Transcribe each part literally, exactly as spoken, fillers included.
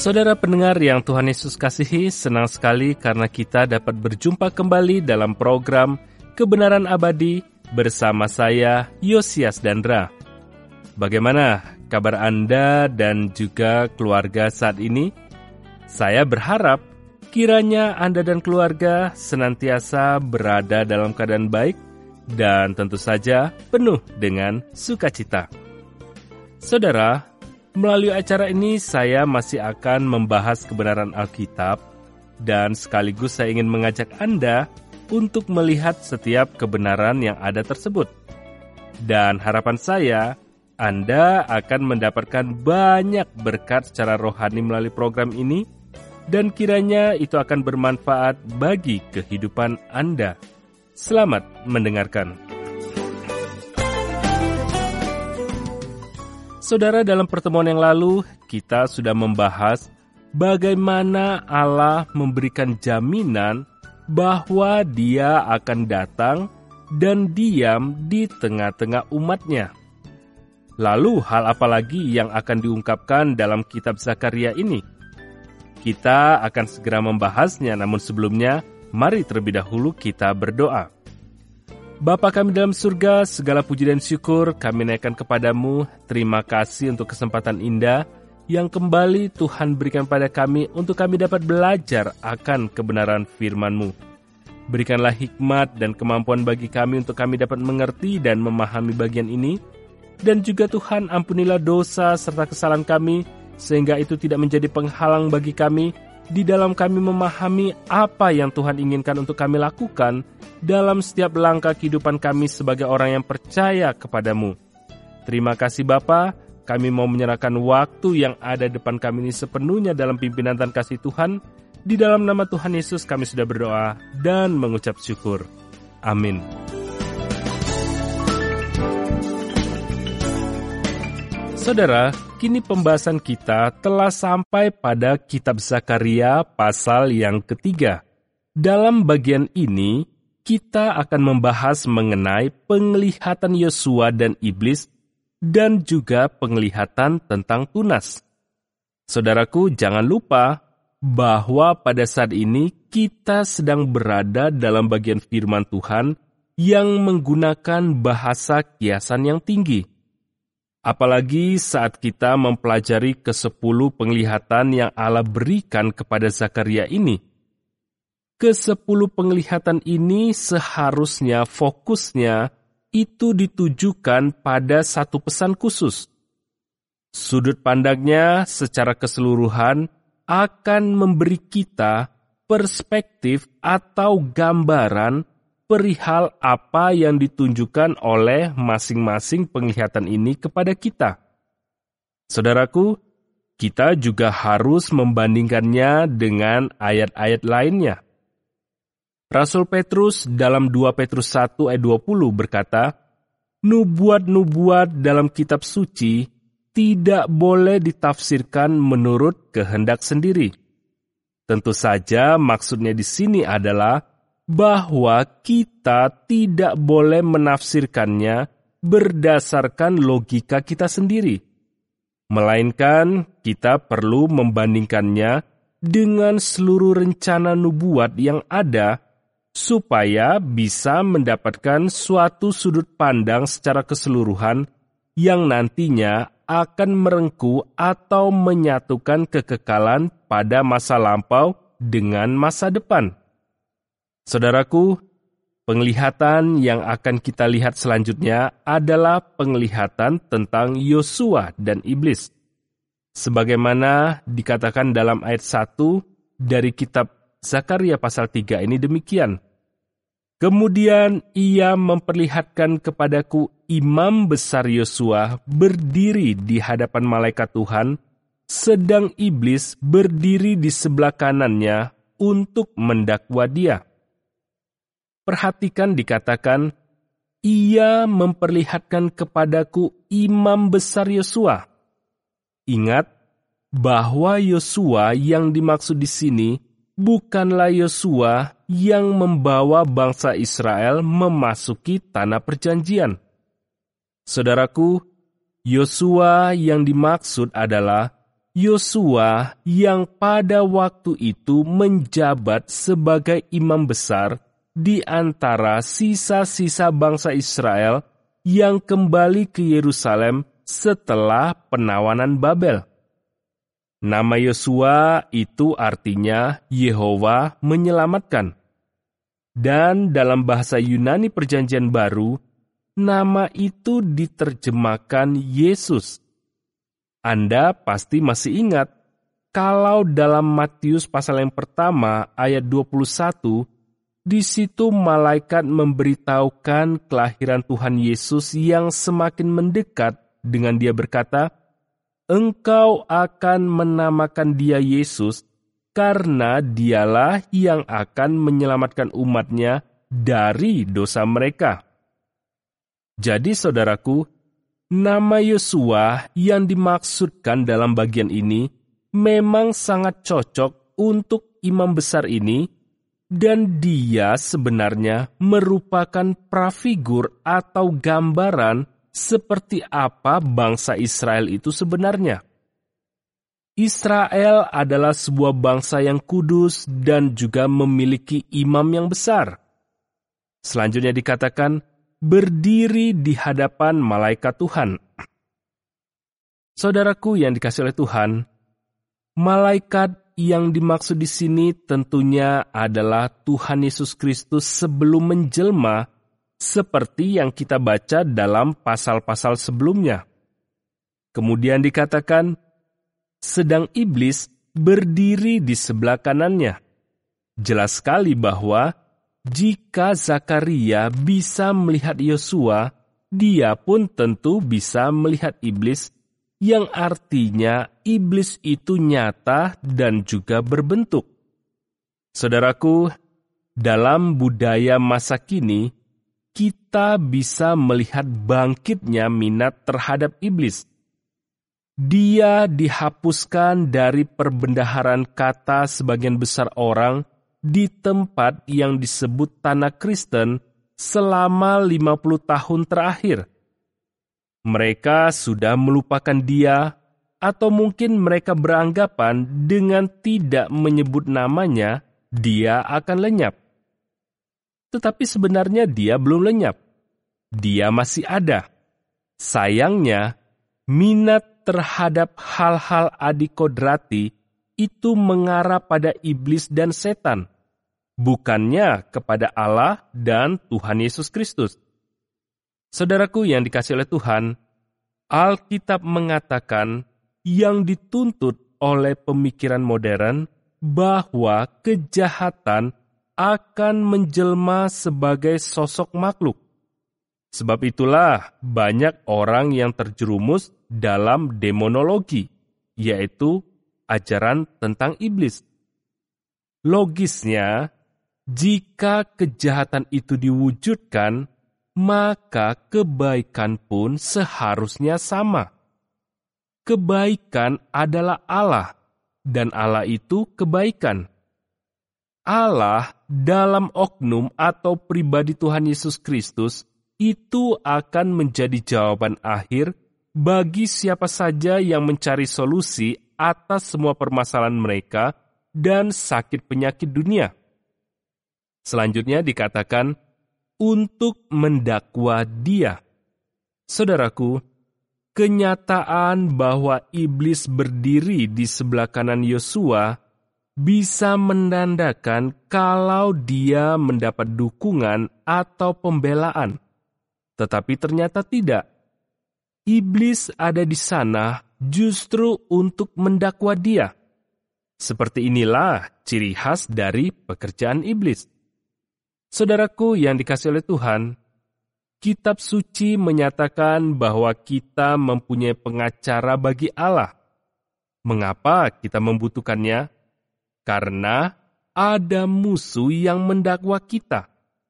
Saudara pendengar yang Tuhan Yesus kasihi, senang sekali karena kita dapat berjumpa kembali dalam program Kebenaran Abadi bersama saya, Yosias Dandra. Bagaimana kabar Anda dan juga keluarga saat ini? Saya berharap kiranya Anda dan keluarga senantiasa berada dalam keadaan baik dan tentu saja penuh dengan sukacita. Saudara, melalui acara ini saya masih akan membahas kebenaran Alkitab dan sekaligus saya ingin mengajak Anda untuk melihat setiap kebenaran yang ada tersebut. Dan harapan saya, Anda akan mendapatkan banyak berkat secara rohani melalui program ini dan kiranya itu akan bermanfaat bagi kehidupan Anda. Selamat mendengarkan. Saudara, dalam pertemuan yang lalu, kita sudah membahas bagaimana Allah memberikan jaminan bahwa Dia akan datang dan diam di tengah-tengah umat-Nya. Lalu, hal apa lagi yang akan diungkapkan dalam kitab Zakaria ini? Kita akan segera membahasnya, namun sebelumnya, mari terlebih dahulu kita berdoa. Bapa kami dalam surga, segala puji dan syukur kami naikkan kepadamu. Terima kasih untuk kesempatan indah yang kembali Tuhan berikan pada kami untuk kami dapat belajar akan kebenaran firman-Mu. Berikanlah hikmat dan kemampuan bagi kami untuk kami dapat mengerti dan memahami bagian ini. Dan juga Tuhan, ampunilah dosa serta kesalahan kami, sehingga itu tidak menjadi penghalang bagi kami di dalam kami memahami apa yang Tuhan inginkan untuk kami lakukan dalam setiap langkah kehidupan kami sebagai orang yang percaya kepadamu. Terima kasih Bapa, kami mau menyerahkan waktu yang ada depan kami ini sepenuhnya dalam pimpinan dan kasih Tuhan. Di dalam nama Tuhan Yesus kami sudah berdoa dan mengucap syukur. Amin. Saudara, kini pembahasan kita telah sampai pada kitab Zakaria pasal yang ketiga. Dalam bagian ini, kita akan membahas mengenai penglihatan Yosua dan iblis dan juga penglihatan tentang tunas. Saudaraku, jangan lupa bahwa pada saat ini kita sedang berada dalam bagian firman Tuhan yang menggunakan bahasa kiasan yang tinggi. Apalagi saat kita mempelajari kesepuluh penglihatan yang Allah berikan kepada Zakaria ini. Kesepuluh penglihatan ini seharusnya fokusnya itu ditujukan pada satu pesan khusus. Sudut pandangnya secara keseluruhan akan memberi kita perspektif atau gambaran perihal apa yang ditunjukkan oleh masing-masing penglihatan ini kepada kita. Saudaraku, kita juga harus membandingkannya dengan ayat-ayat lainnya. Rasul Petrus dalam dua Petrus satu ayat dua puluh berkata, nubuat-nubuat dalam kitab suci tidak boleh ditafsirkan menurut kehendak sendiri. Tentu saja maksudnya di sini adalah bahwa kita tidak boleh menafsirkannya berdasarkan logika kita sendiri. Melainkan kita perlu membandingkannya dengan seluruh rencana nubuat yang ada supaya bisa mendapatkan suatu sudut pandang secara keseluruhan yang nantinya akan merengkuh atau menyatukan kekekalan pada masa lampau dengan masa depan. Saudaraku, penglihatan yang akan kita lihat selanjutnya adalah penglihatan tentang Yosua dan iblis. Sebagaimana dikatakan dalam ayat satu dari kitab Zakaria pasal tiga ini demikian. Kemudian ia memperlihatkan kepadaku imam besar Yosua berdiri di hadapan malaikat Tuhan, sedang iblis berdiri di sebelah kanannya untuk mendakwa dia. Perhatikan dikatakan, ia memperlihatkan kepadaku imam besar Yosua. Ingat bahwa Yosua yang dimaksud di sini bukanlah Yosua yang membawa bangsa Israel memasuki tanah perjanjian. Saudaraku, Yosua yang dimaksud adalah Yosua yang pada waktu itu menjabat sebagai imam besar di antara sisa-sisa bangsa Israel yang kembali ke Yerusalem setelah penawanan Babel. Nama Yosua itu artinya Yehova menyelamatkan. Dan dalam bahasa Yunani Perjanjian Baru, nama itu diterjemahkan Yesus. Anda pasti masih ingat, kalau dalam Matius pasal yang pertama ayat dua puluh satu, di situ malaikat memberitahukan kelahiran Tuhan Yesus yang semakin mendekat dengan dia berkata, "Engkau akan menamakan dia Yesus, karena dialah yang akan menyelamatkan umatnya dari dosa mereka." Jadi saudaraku, nama Yosua yang dimaksudkan dalam bagian ini memang sangat cocok untuk imam besar ini, dan dia sebenarnya merupakan prafigur atau gambaran seperti apa bangsa Israel itu sebenarnya. Israel adalah sebuah bangsa yang kudus dan juga memiliki imam yang besar. Selanjutnya dikatakan, berdiri di hadapan malaikat Tuhan. Saudaraku yang dikasihi oleh Tuhan, malaikat yang dimaksud di sini tentunya adalah Tuhan Yesus Kristus sebelum menjelma, seperti yang kita baca dalam pasal-pasal sebelumnya. Kemudian dikatakan, sedang iblis berdiri di sebelah kanannya. Jelas sekali bahwa jika Zakaria bisa melihat Yosua, dia pun tentu bisa melihat iblis, yang artinya iblis itu nyata dan juga berbentuk. Saudaraku, dalam budaya masa kini, kita bisa melihat bangkitnya minat terhadap iblis. Dia dihapuskan dari perbendaharaan kata sebagian besar orang di tempat yang disebut tanah Kristen selama lima puluh tahun terakhir. Mereka sudah melupakan dia, atau mungkin mereka beranggapan dengan tidak menyebut namanya, dia akan lenyap. Tetapi sebenarnya dia belum lenyap. Dia masih ada. Sayangnya, minat terhadap hal-hal adikodrati itu mengarah pada iblis dan setan, bukannya kepada Allah dan Tuhan Yesus Kristus. Saudaraku yang dikasihi oleh Tuhan, Alkitab mengatakan yang dituntut oleh pemikiran modern bahwa kejahatan akan menjelma sebagai sosok makhluk. Sebab itulah banyak orang yang terjerumus dalam demonologi, yaitu ajaran tentang iblis. Logisnya, jika kejahatan itu diwujudkan, maka kebaikan pun seharusnya sama. Kebaikan adalah Allah, dan Allah itu kebaikan. Allah dalam oknum atau pribadi Tuhan Yesus Kristus itu akan menjadi jawaban akhir bagi siapa saja yang mencari solusi atas semua permasalahan mereka dan sakit penyakit dunia. Selanjutnya dikatakan, untuk mendakwa dia. Saudaraku, kenyataan bahwa iblis berdiri di sebelah kanan Yosua bisa menandakan kalau dia mendapat dukungan atau pembelaan. Tetapi ternyata tidak. Iblis ada di sana justru untuk mendakwa dia. Seperti inilah ciri khas dari pekerjaan iblis. Saudaraku yang dikasihi oleh Tuhan, Kitab Suci menyatakan bahwa kita mempunyai pengacara bagi Allah. Mengapa kita membutuhkannya? Karena ada musuh yang mendakwa kita.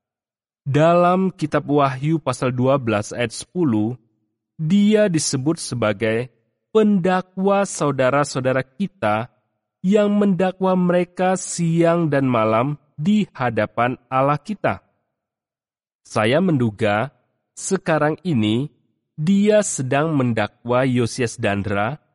Dalam kitab Wahyu pasal dua belas ayat sepuluh, dia disebut sebagai pendakwa saudara-saudara kita yang mendakwa mereka siang dan malam di hadapan Allah kita. Saya menduga sekarang ini dia sedang mendakwa Yosias Dandra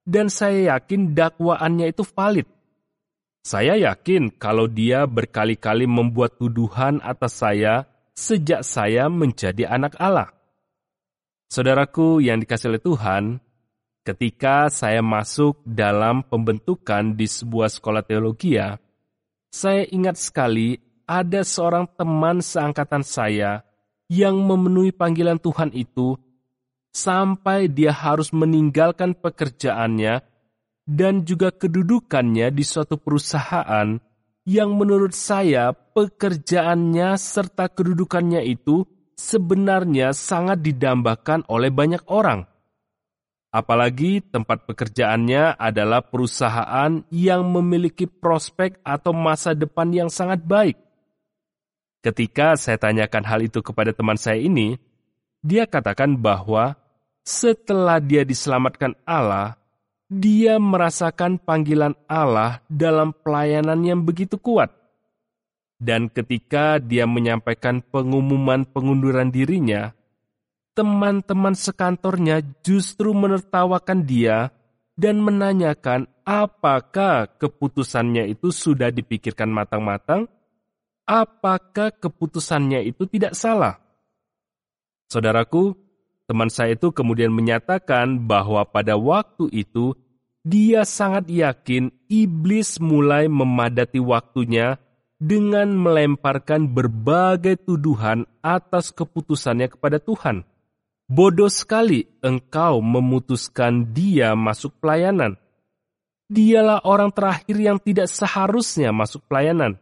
dan saya yakin dakwaannya itu valid. Saya yakin kalau dia berkali-kali membuat tuduhan atas saya sejak saya menjadi anak Allah. Saudaraku yang dikasihi oleh Tuhan, ketika saya masuk dalam pembentukan di sebuah sekolah teologi, saya ingat sekali ada seorang teman seangkatan saya yang memenuhi panggilan Tuhan itu sampai dia harus meninggalkan pekerjaannya dan juga kedudukannya di suatu perusahaan yang menurut saya pekerjaannya serta kedudukannya itu sebenarnya sangat didambakan oleh banyak orang. Apalagi tempat pekerjaannya adalah perusahaan yang memiliki prospek atau masa depan yang sangat baik. Ketika saya tanyakan hal itu kepada teman saya ini, dia katakan bahwa setelah dia diselamatkan Allah, dia merasakan panggilan Allah dalam pelayanan yang begitu kuat. Dan ketika dia menyampaikan pengumuman pengunduran dirinya, teman-teman sekantornya justru menertawakan dia dan menanyakan apakah keputusannya itu sudah dipikirkan matang-matang, apakah keputusannya itu tidak salah. Saudaraku, teman saya itu kemudian menyatakan bahwa pada waktu itu dia sangat yakin iblis mulai memadati waktunya dengan melemparkan berbagai tuduhan atas keputusannya kepada Tuhan. Bodoh sekali engkau memutuskan dia masuk pelayanan. Dialah orang terakhir yang tidak seharusnya masuk pelayanan.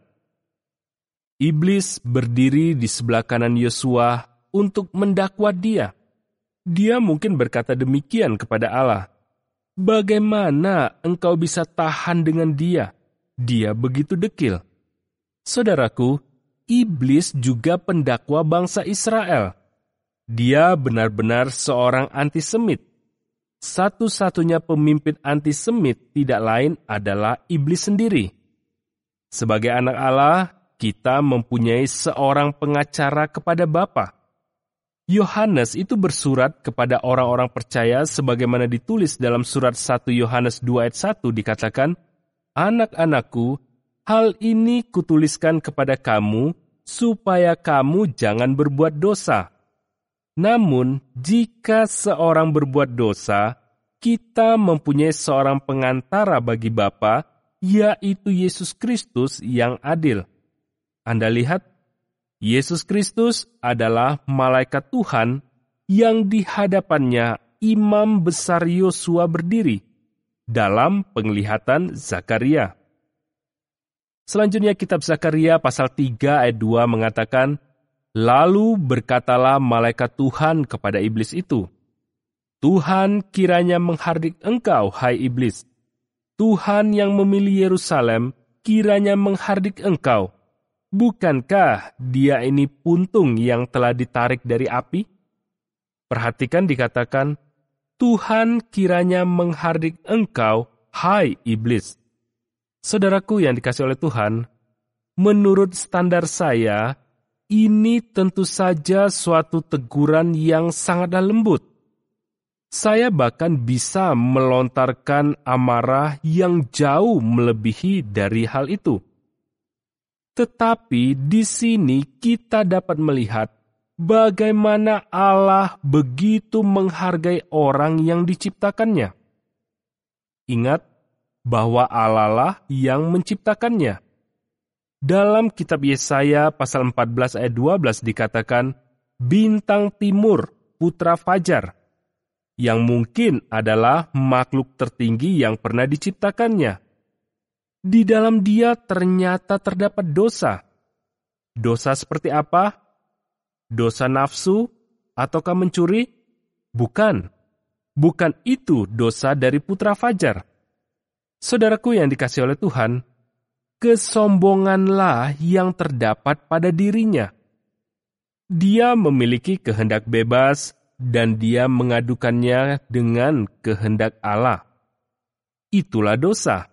Iblis berdiri di sebelah kanan Yosua untuk mendakwa dia. Dia mungkin berkata demikian kepada Allah, "Bagaimana engkau bisa tahan dengan dia? Dia begitu dekil." Saudaraku, iblis juga pendakwa bangsa Israel. Dia benar-benar seorang antisemit. Satu-satunya pemimpin antisemit tidak lain adalah iblis sendiri. Sebagai anak Allah, kita mempunyai seorang pengacara kepada Bapa. Yohanes itu bersurat kepada orang-orang percaya sebagaimana ditulis dalam surat satu Yohanes dua ayat satu dikatakan, "Anak-anakku, hal ini kutuliskan kepada kamu supaya kamu jangan berbuat dosa. Namun, jika seorang berbuat dosa, kita mempunyai seorang pengantara bagi Bapa, yaitu Yesus Kristus yang adil." Anda lihat, Yesus Kristus adalah malaikat Tuhan yang di hadapannya Imam Besar Yosua berdiri dalam penglihatan Zakaria. Selanjutnya kitab Zakaria pasal tiga ayat dua mengatakan, "Lalu berkatalah malaikat Tuhan kepada iblis itu, Tuhan kiranya menghardik engkau, hai iblis. Tuhan yang memilih Yerusalem kiranya menghardik engkau. Bukankah dia ini puntung yang telah ditarik dari api?" Perhatikan dikatakan, Tuhan kiranya menghardik engkau, hai iblis. Saudaraku yang dikasihi oleh Tuhan, menurut standar saya, ini tentu saja suatu teguran yang sangatlah lembut. Saya bahkan bisa melontarkan amarah yang jauh melebihi dari hal itu. Tetapi di sini kita dapat melihat bagaimana Allah begitu menghargai orang yang diciptakannya. Ingat bahwa Allah lah yang menciptakannya. Dalam kitab Yesaya pasal empat belas ayat dua belas dikatakan, "Bintang timur, putra fajar," yang mungkin adalah makhluk tertinggi yang pernah diciptakannya. Di dalam dia ternyata terdapat dosa. Dosa seperti apa? Dosa nafsu ataukah mencuri? Bukan. Bukan itu dosa dari putra fajar. Saudaraku yang dikasihi oleh Tuhan, kesombonganlah yang terdapat pada dirinya. Dia memiliki kehendak bebas dan dia mengadukannya dengan kehendak Allah. Itulah dosa.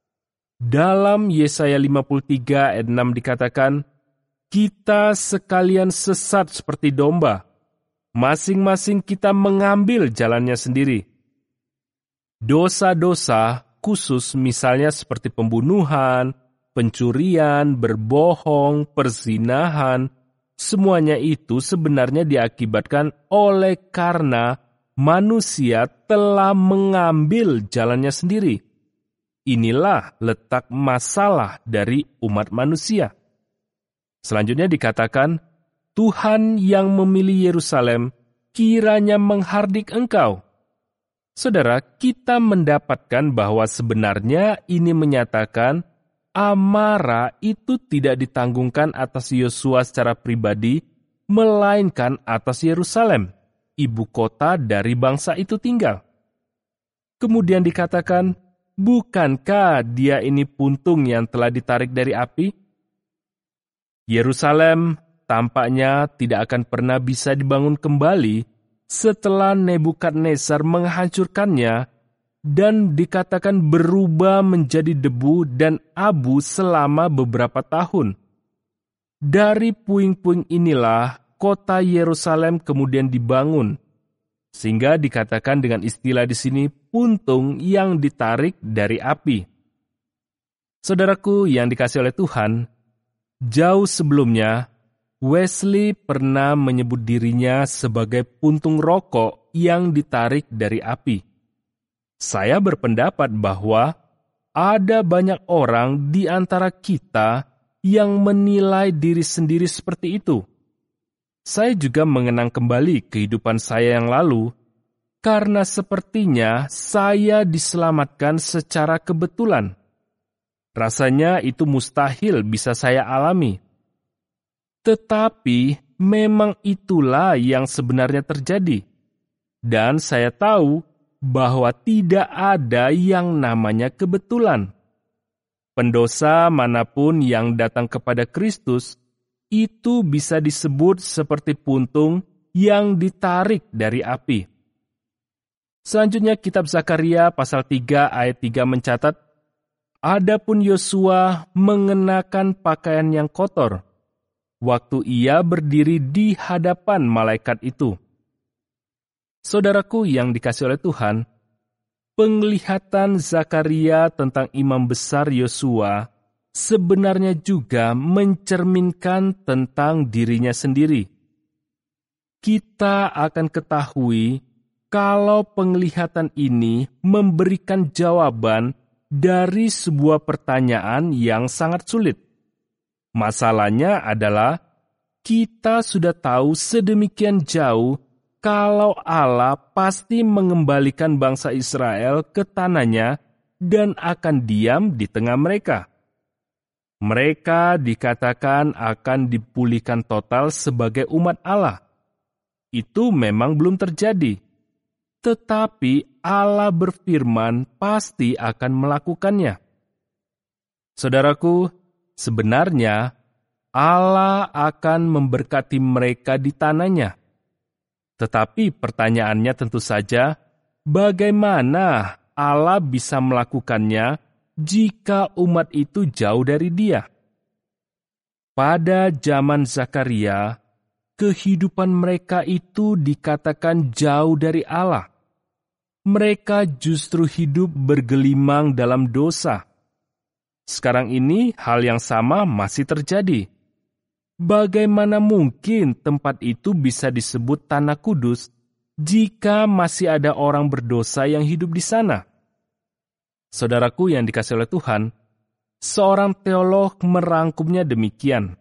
Dalam Yesaya lima puluh tiga ayat enam dikatakan, "Kita sekalian sesat seperti domba, masing-masing kita mengambil jalannya sendiri. Dosa-dosa khusus misalnya seperti pembunuhan, pencurian, berbohong, perzinahan, semuanya itu sebenarnya diakibatkan oleh karena manusia telah mengambil jalannya sendiri. Inilah letak masalah dari umat manusia. Selanjutnya dikatakan, Tuhan yang memilih Yerusalem kiranya menghardik engkau. Saudara, kita mendapatkan bahwa sebenarnya ini menyatakan amarah itu tidak ditanggungkan atas Yosua secara pribadi, melainkan atas Yerusalem, ibu kota dari bangsa itu tinggal. Kemudian dikatakan, bukankah dia ini puntung yang telah ditarik dari api? Yerusalem tampaknya tidak akan pernah bisa dibangun kembali setelah Nebukadnezar menghancurkannya dan dikatakan berubah menjadi debu dan abu selama beberapa tahun. Dari puing-puing inilah kota Yerusalem kemudian dibangun, sehingga dikatakan dengan istilah di sini puntung yang ditarik dari api. Saudaraku yang dikasihi oleh Tuhan, jauh sebelumnya Wesley pernah menyebut dirinya sebagai puntung rokok yang ditarik dari api. Saya berpendapat bahwa ada banyak orang di antara kita yang menilai diri sendiri seperti itu. Saya juga mengenang kembali kehidupan saya yang lalu, karena sepertinya saya diselamatkan secara kebetulan. Rasanya itu mustahil bisa saya alami. Tetapi memang itulah yang sebenarnya terjadi. Dan saya tahu bahwa tidak ada yang namanya kebetulan. Pendosa manapun yang datang kepada Kristus, itu bisa disebut seperti puntung yang ditarik dari api. Selanjutnya kitab Zakaria pasal tiga ayat tiga mencatat, Adapun Yosua mengenakan pakaian yang kotor, waktu ia berdiri di hadapan malaikat itu. Saudaraku yang dikasihi oleh Tuhan, penglihatan Zakaria tentang imam besar Yosua sebenarnya juga mencerminkan tentang dirinya sendiri. Kita akan ketahui kalau penglihatan ini memberikan jawaban dari sebuah pertanyaan yang sangat sulit. Masalahnya adalah kita sudah tahu sedemikian jauh kalau Allah pasti mengembalikan bangsa Israel ke tanahnya dan akan diam di tengah mereka. Mereka dikatakan akan dipulihkan total sebagai umat Allah. Itu memang belum terjadi. Tetapi Allah berfirman pasti akan melakukannya. Saudaraku, sebenarnya Allah akan memberkati mereka di tanahnya. Tetapi pertanyaannya tentu saja, bagaimana Allah bisa melakukannya jika umat itu jauh dari Dia? Pada zaman Zakaria, kehidupan mereka itu dikatakan jauh dari Allah. Mereka justru hidup bergelimang dalam dosa. Sekarang ini hal yang sama masih terjadi. Bagaimana mungkin tempat itu bisa disebut tanah kudus jika masih ada orang berdosa yang hidup di sana? Saudaraku yang dikasihi oleh Tuhan, seorang teolog merangkumnya demikian.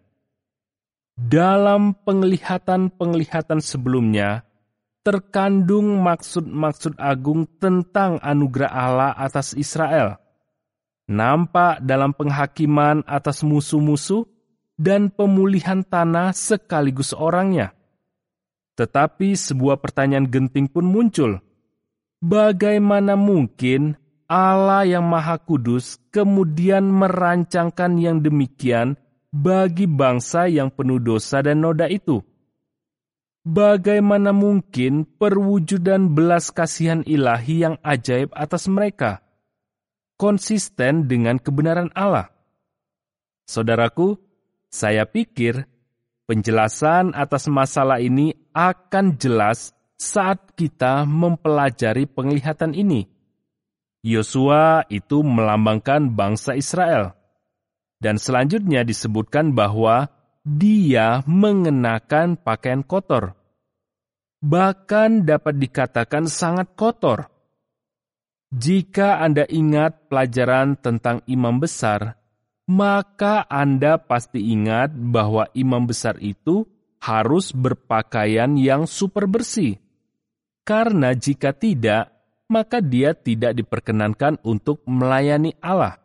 Dalam penglihatan-penglihatan sebelumnya, terkandung maksud-maksud agung tentang anugerah Allah atas Israel. Nampak dalam penghakiman atas musuh-musuh dan pemulihan tanah sekaligus orangnya. Tetapi sebuah pertanyaan genting pun muncul. Bagaimana mungkin Allah yang Maha Kudus kemudian merancangkan yang demikian bagi bangsa yang penuh dosa dan noda itu? Bagaimana mungkin perwujudan belas kasihan ilahi yang ajaib atas mereka konsisten dengan kebenaran Allah? Saudaraku, saya pikir penjelasan atas masalah ini akan jelas saat kita mempelajari penglihatan ini. Yosua itu melambangkan bangsa Israel. Dan selanjutnya disebutkan bahwa dia mengenakan pakaian kotor. Bahkan dapat dikatakan sangat kotor. Jika Anda ingat pelajaran tentang imam besar, maka Anda pasti ingat bahwa imam besar itu harus berpakaian yang super bersih. Karena jika tidak, maka dia tidak diperkenankan untuk melayani Allah.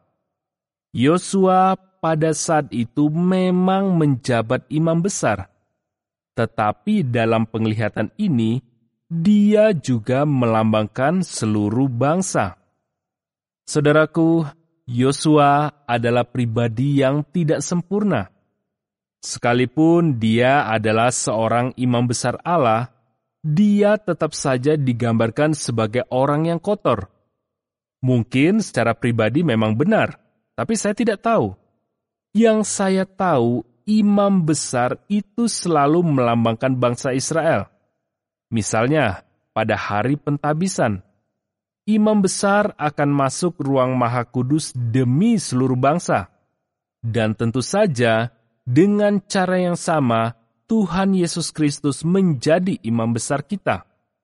Yosua pada saat itu memang menjabat imam besar. Tetapi dalam penglihatan ini, dia juga melambangkan seluruh bangsa. Saudaraku, Yosua adalah pribadi yang tidak sempurna. Sekalipun dia adalah seorang imam besar Allah, dia tetap saja digambarkan sebagai orang yang kotor. Mungkin secara pribadi memang benar, tapi saya tidak tahu. Yang saya tahu, imam besar itu selalu melambangkan bangsa Israel. Misalnya, pada hari pentabisan, imam besar akan masuk ruang maha kudus demi seluruh bangsa. Dan tentu saja, dengan cara yang sama, Tuhan Yesus Kristus menjadi imam besar kita.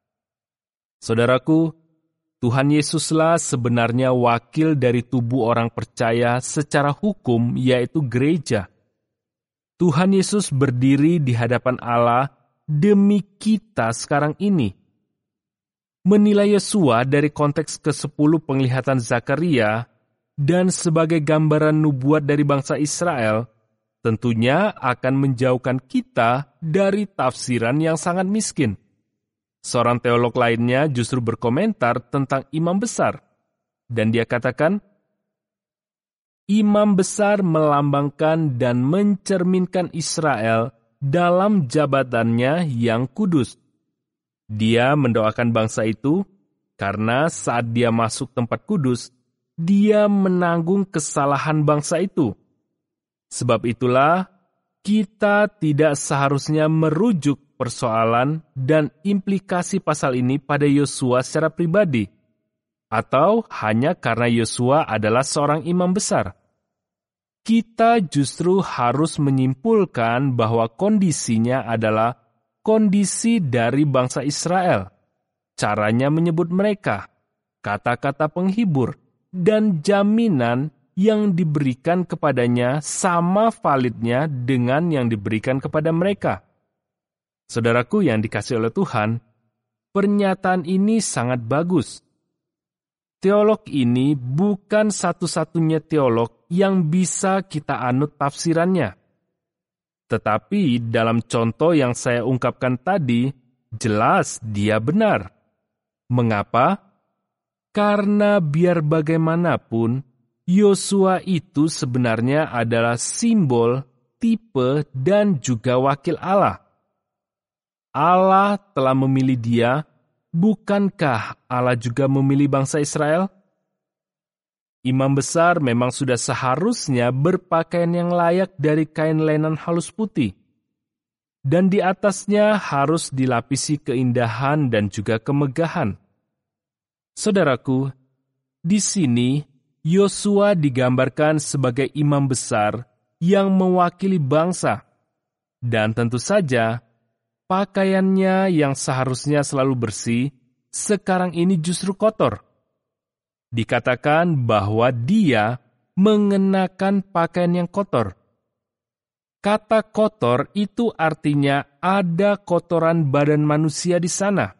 Saudaraku, Tuhan Yesuslah sebenarnya wakil dari tubuh orang percaya secara hukum, yaitu gereja. Tuhan Yesus berdiri di hadapan Allah demi kita sekarang ini. Menilai Yosua dari konteks kesepuluh penglihatan Zakaria dan sebagai gambaran nubuat dari bangsa Israel, tentunya akan menjauhkan kita dari tafsiran yang sangat miskin. Seorang teolog lainnya justru berkomentar tentang imam besar, dan dia katakan, imam besar melambangkan dan mencerminkan Israel dalam jabatannya yang kudus. Dia mendoakan bangsa itu karena saat dia masuk tempat kudus, dia menanggung kesalahan bangsa itu. Sebab itulah, kita tidak seharusnya merujuk persoalan dan implikasi pasal ini pada Yosua secara pribadi, atau hanya karena Yosua adalah seorang imam besar. Kita justru harus menyimpulkan bahwa kondisinya adalah kondisi dari bangsa Israel, caranya menyebut mereka, kata-kata penghibur, dan jaminan yang diberikan kepadanya sama validnya dengan yang diberikan kepada mereka. Saudaraku yang dikasihi oleh Tuhan, pernyataan ini sangat bagus. Teolog ini bukan satu-satunya teolog yang bisa kita anut tafsirannya. Tetapi dalam contoh yang saya ungkapkan tadi, jelas dia benar. Mengapa? Karena biar bagaimanapun, Yosua itu sebenarnya adalah simbol, tipe, dan juga wakil Allah. Allah telah memilih dia, bukankah Allah juga memilih bangsa Israel? Imam besar memang sudah seharusnya berpakaian yang layak dari kain lenan halus putih. Dan di atasnya harus dilapisi keindahan dan juga kemegahan. Saudaraku, di sini Yosua digambarkan sebagai imam besar yang mewakili bangsa. Dan tentu saja, pakaiannya yang seharusnya selalu bersih, sekarang ini justru kotor. Dikatakan bahwa dia mengenakan pakaian yang kotor. Kata kotor itu artinya ada kotoran badan manusia di sana.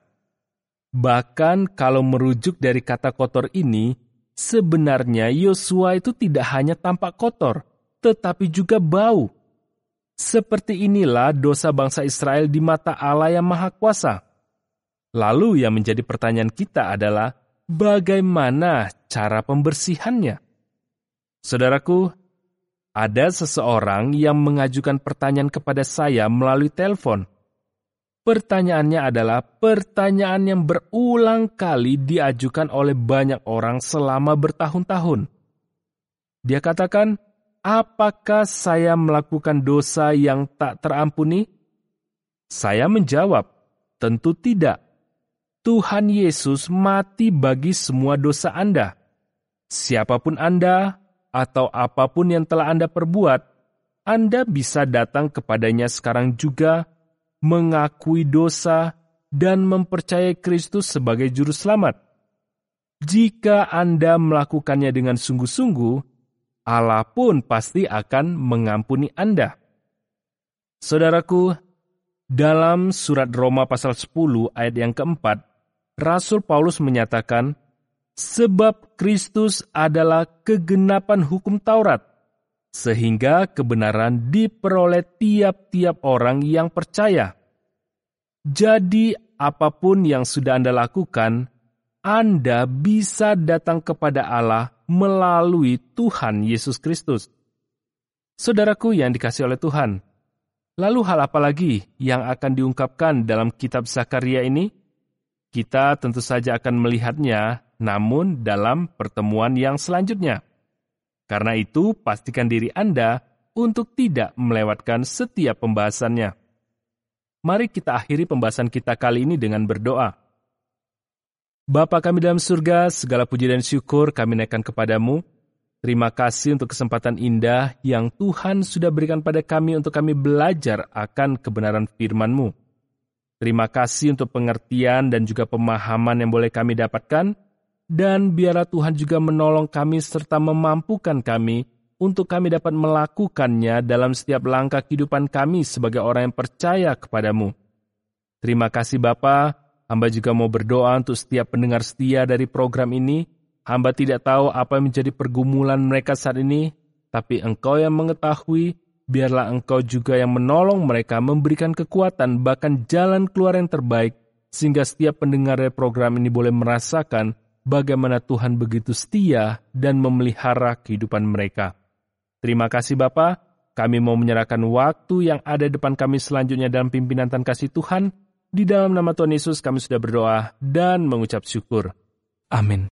Bahkan kalau merujuk dari kata kotor ini, sebenarnya Yosua itu tidak hanya tampak kotor, tetapi juga bau. Seperti inilah dosa bangsa Israel di mata Allah yang Maha Kuasa. Lalu yang menjadi pertanyaan kita adalah, bagaimana cara pembersihannya? Saudaraku, ada seseorang yang mengajukan pertanyaan kepada saya melalui telepon. Pertanyaannya adalah pertanyaan yang berulang kali diajukan oleh banyak orang selama bertahun-tahun. Dia katakan, apakah saya melakukan dosa yang tak terampuni? Saya menjawab, tentu tidak. Tuhan Yesus mati bagi semua dosa Anda. Siapapun Anda atau apapun yang telah Anda perbuat, Anda bisa datang kepadanya sekarang juga, mengakui dosa, dan mempercayai Kristus sebagai Juru Selamat. Jika Anda melakukannya dengan sungguh-sungguh, Allah pun pasti akan mengampuni Anda. Saudaraku, dalam surat Roma pasal sepuluh ayat yang keempat, Rasul Paulus menyatakan, sebab Kristus adalah kegenapan hukum Taurat, sehingga kebenaran diperoleh tiap-tiap orang yang percaya. Jadi, apapun yang sudah Anda lakukan, Anda bisa datang kepada Allah melalui Tuhan Yesus Kristus. Saudaraku yang dikasihi oleh Tuhan, lalu hal apa lagi yang akan diungkapkan dalam kitab Zakaria ini? Kita tentu saja akan melihatnya, namun dalam pertemuan yang selanjutnya. Karena itu, pastikan diri Anda untuk tidak melewatkan setiap pembahasannya. Mari kita akhiri pembahasan kita kali ini dengan berdoa. Bapa kami dalam surga, segala puji dan syukur kami naikkan kepadamu. Terima kasih untuk kesempatan indah yang Tuhan sudah berikan pada kami untuk kami belajar akan kebenaran firman-Mu. Terima kasih untuk pengertian dan juga pemahaman yang boleh kami dapatkan, dan biarlah Tuhan juga menolong kami serta memampukan kami untuk kami dapat melakukannya dalam setiap langkah kehidupan kami sebagai orang yang percaya kepadamu. Terima kasih Bapa, hamba juga mau berdoa untuk setiap pendengar setia dari program ini. Hamba tidak tahu apa yang menjadi pergumulan mereka saat ini, tapi Engkau yang mengetahui, biarlah Engkau juga yang menolong mereka memberikan kekuatan bahkan jalan keluar yang terbaik, sehingga setiap pendengar dari program ini boleh merasakan bagaimana Tuhan begitu setia dan memelihara kehidupan mereka. Terima kasih Bapa, kami mau menyerahkan waktu yang ada depan kami selanjutnya dalam pimpinan dan kasih Tuhan. Di dalam nama Tuhan Yesus kami sudah berdoa dan mengucap syukur. Amin.